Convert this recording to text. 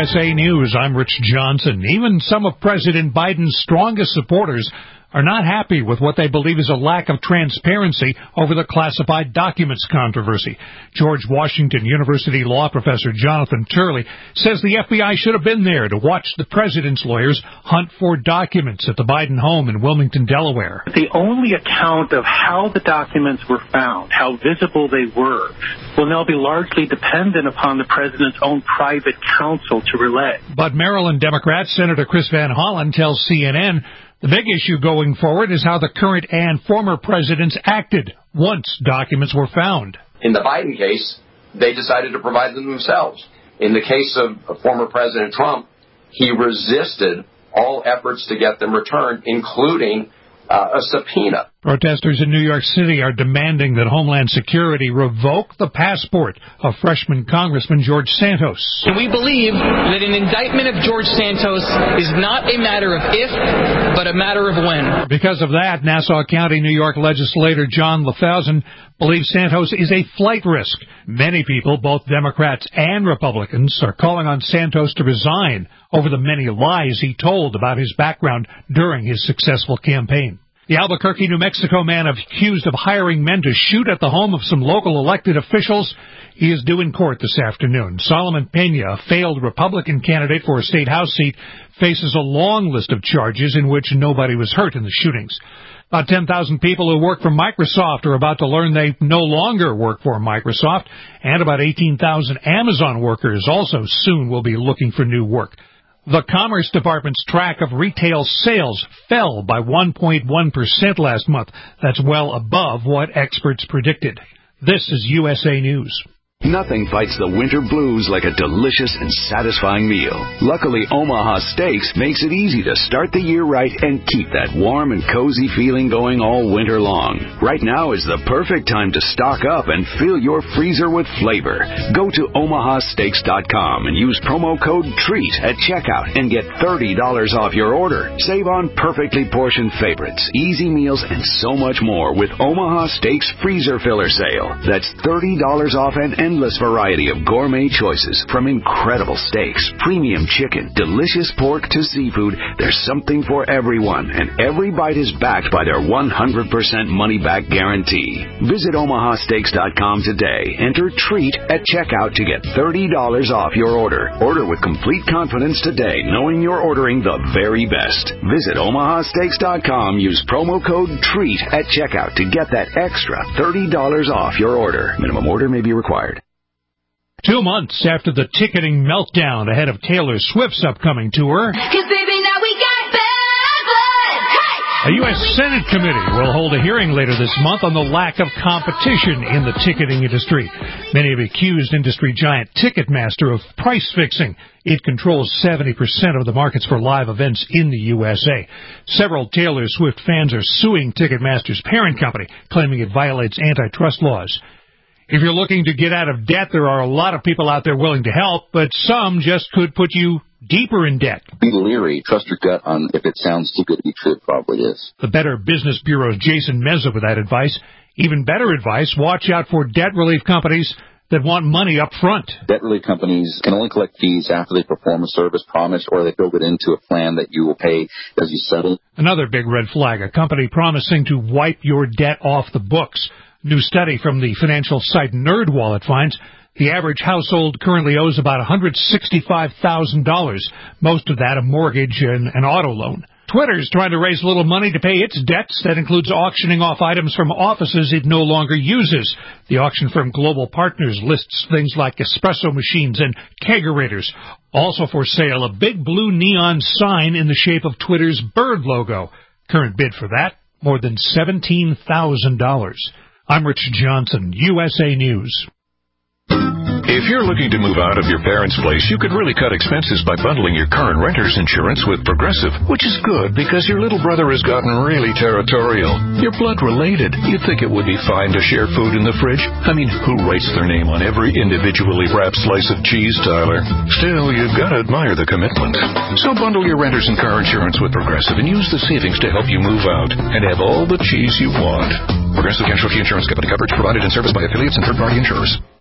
USA News. I'm Rich Johnson. Even some of President Biden's strongest supporters are not happy with what they believe is a lack of transparency over the classified documents controversy. George Washington University law professor Jonathan Turley says the FBI should have been there to watch the president's lawyers hunt for documents at the Biden home in Wilmington, Delaware. The only account of how the documents were found, how visible they were, will now be largely dependent upon the president's own private counsel to relay. But Maryland Democrat Senator Chris Van Hollen tells CNN the big issue going forward is how the current and former presidents acted once documents were found. In the Biden case, they decided to provide them themselves. In the case of former President Trump, he resisted all efforts to get them returned, including a subpoena. Protesters in New York City are demanding that Homeland Security revoke the passport of freshman Congressman George Santos. We believe that an indictment of George Santos is not a matter of if, but a matter of when. Because of that, Nassau County, New York legislator John LaFountain believes Santos is a flight risk. Many people, both Democrats and Republicans, are calling on Santos to resign over the many lies he told about his background during his successful campaign. The Albuquerque, New Mexico man accused of hiring men to shoot at the home of some local elected officials, he is due in court this afternoon. Solomon Pena, a failed Republican candidate for a state house seat, faces a long list of charges in which nobody was hurt in the shootings. About 10,000 people who work for Microsoft are about to learn they no longer work for Microsoft, and about 18,000 Amazon workers also soon will be looking for new work. The Commerce Department's track of retail sales fell by 1.1% last month. That's well above what experts predicted. This is USA News. Nothing fights the winter blues like a delicious and satisfying meal. Luckily, Omaha Steaks makes it easy to start the year right and keep that warm and cozy feeling going all winter long. Right now is the perfect time to stock up and fill your freezer with flavor. Go to omahasteaks.com and use promo code TREAT at checkout and get $30 off your order. Save on perfectly portioned favorites, easy meals, and so much more with Omaha Steaks Freezer Filler Sale. That's $30 off an endless variety of gourmet choices, from incredible steaks, premium chicken, delicious pork to seafood. There's something for everyone, and every bite is backed by their 100% money-back guarantee. Visit omahasteaks.com today. Enter TREAT at checkout to get $30 off your order. Order with complete confidence today, knowing you're ordering the very best. Visit omahasteaks.com. Use promo code TREAT at checkout to get that extra $30 off your order. Minimum order may be required. 2 months after the ticketing meltdown ahead of Taylor Swift's upcoming tour, 'cause baby, now we got bad blood. Hey! a U.S. Senate committee will hold a hearing later this month on the lack of competition in the ticketing industry. Many have accused industry giant Ticketmaster of price fixing. It controls 70% of the markets for live events in the USA. Several Taylor Swift fans are suing Ticketmaster's parent company, claiming it violates antitrust laws. If you're looking to get out of debt, there are a lot of people out there willing to help, but some just could put you deeper in debt. Be leery. Trust your gut on if it sounds too good to be true. It probably is. The Better Business Bureau's Jason Meza with that advice. Even better advice, watch out for debt relief companies that want money up front. Debt relief companies can only collect fees after they perform a service promise or they build it into a plan that you will pay as you settle. Another big red flag, a company promising to wipe your debt off the books. New study from the financial site NerdWallet finds the average household currently owes about $165,000, most of that a mortgage and an auto loan. Twitter's trying to raise a little money to pay its debts. That includes auctioning off items from offices it no longer uses. The auction firm Global Partners lists things like espresso machines and kegerators. Also for sale, a big blue neon sign in the shape of Twitter's bird logo. Current bid for that, more than $17,000. I'm Rich Johnson, USA News. If you're looking to move out of your parents' place, you could really cut expenses by bundling your car and renter's insurance with Progressive, which is good because your little brother has gotten really territorial. You're blood related. You'd think it would be fine to share food in the fridge. I mean, who writes their name on every individually wrapped slice of cheese, Tyler? Still, you've got to admire the commitment. So bundle your renter's and car insurance with Progressive and use the savings to help you move out and have all the cheese you want. Progressive Casualty Insurance Company. Coverage provided in service by affiliates and third-party insurers.